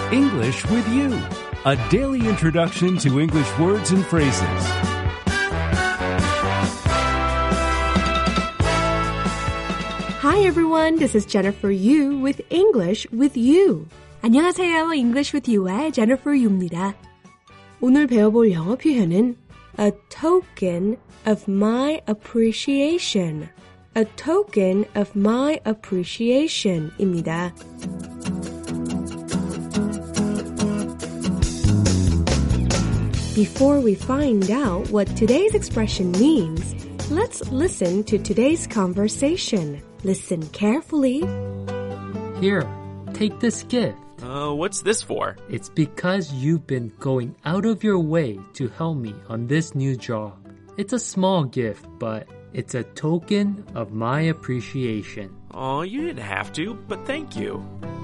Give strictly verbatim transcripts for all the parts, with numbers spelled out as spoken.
English with You, a daily introduction to English words and phrases. Hi everyone, this is Jennifer Yu with English with You. 안녕하세요, English with You의 Jennifer Yu입니다. 오늘 배워볼 영어 표현은 A token of my appreciation. A token of my appreciation 입니다. Before we find out what today's expression means, let's listen to today's conversation. Listen carefully. Here, take this gift. Uh, what's this for? It's because you've been going out of your way to help me on this new job. It's a small gift, but it's a token of my appreciation. Oh, you didn't have to, but thank you.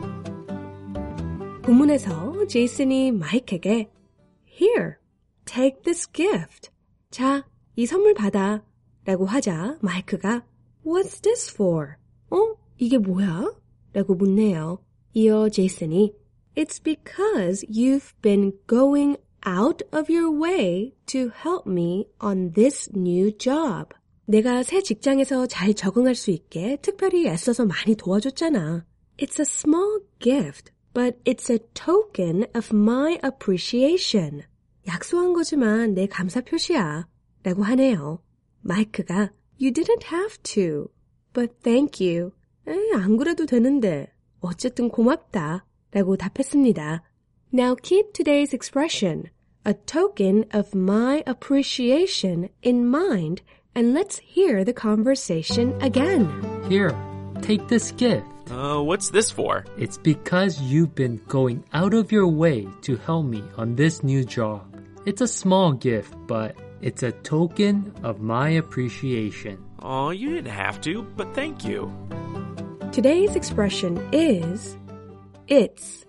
본문에서 제이슨이 마이크에게 Here, take this gift. 자, 이 선물 받아. 라고 하자 마이크가 What's this for? 어? 이게 뭐야? 라고 묻네요. 이어 제이슨이 It's because you've been going out of your way to help me on this new job. 내가 새 직장에서 잘 적응할 수 있게 특별히 애써서 많이 도와줬잖아. It's a small gift, but it's a token of my appreciation. 약소한 거지만 내 감사 표시야. 라고 하네요. 마이크가 You didn't have to, but thank you. 에이, 안 그래도 되는데. 어쨌든 고맙다. 라고 답했습니다. Now keep today's expression, a token of my appreciation, in mind, and let's hear the conversation again. Here, take this gift. Uh, what's this for? It's because you've been going out of your way to help me on this new job. It's a small gift, but it's a token of my appreciation. Oh, you didn't have to, but thank you. Today's expression is It's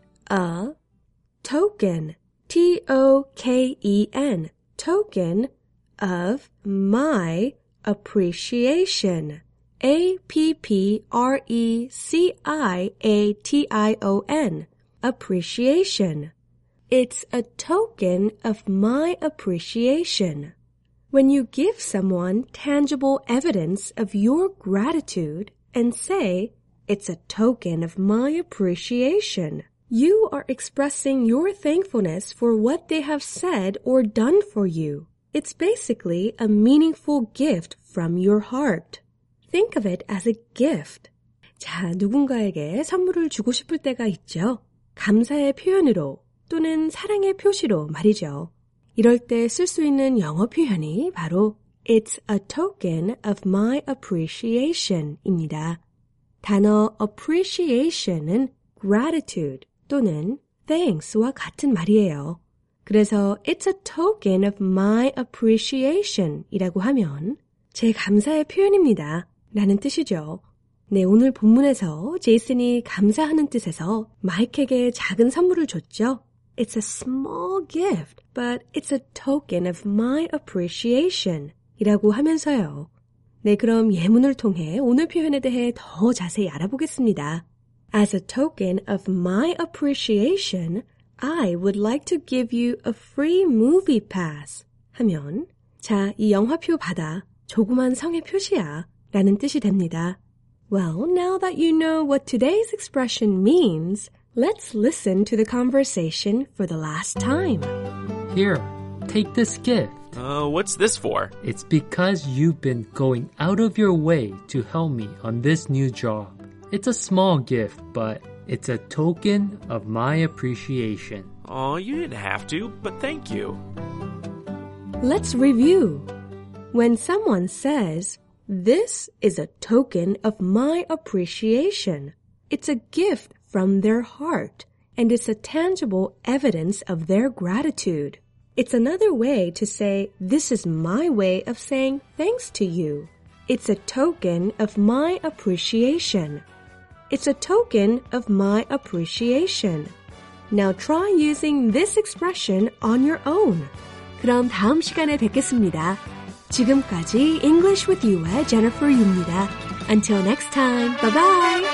a token, T O K E N, token of my appreciation, A P P R E C I A T I O N, appreciation. It's a token of my appreciation. When you give someone tangible evidence of your gratitude and say, it's a token of my appreciation, you are expressing your thankfulness for what they have said or done for you. It's basically a meaningful gift from your heart. Think of it as a gift. 자, 누군가에게 선물을 주고 싶을 때가 있죠. 감사의 표현으로 또는 사랑의 표시로 말이죠. 이럴 때 쓸 수 있는 영어 표현이 바로 It's a token of my appreciation 입니다. 단어 appreciation은 gratitude 또는 thanks와 같은 말이에요. 그래서 It's a token of my appreciation 이라고 하면 제 감사의 표현입니다. 라는 뜻이죠. 네, 오늘 본문에서 제이슨이 감사하는 뜻에서 마이크에게 작은 선물을 줬죠. It's a small gift, but it's a token of my appreciation 이라고 하면서요. 네, 그럼 예문을 통해 오늘 표현에 대해 더 자세히 알아보겠습니다. As a token of my appreciation, I would like to give you a free movie pass 하면 자, 이 영화표 받아. 조그만 성의 표시야. 라는 뜻이 됩니다. Well, now that you know what today's expression means, let's listen to the conversation for the last time. Here, take this gift. Uh, what's this for? It's because you've been going out of your way to help me on this new job. It's a small gift, but it's a token of my appreciation. Oh, you didn't have to, but thank you. Let's review. When someone says, This is a token of my appreciation, it's a gift from their heart, and it's a tangible evidence of their gratitude. It's another way to say, this is my way of saying thanks to you. It's a token of my appreciation. It's a token of my appreciation. Now try using this expression on your own. 그럼 다음 시간에 뵙겠습니다. 지금까지 English with You의 Jennifer Yu입니다. Until next time, bye-bye!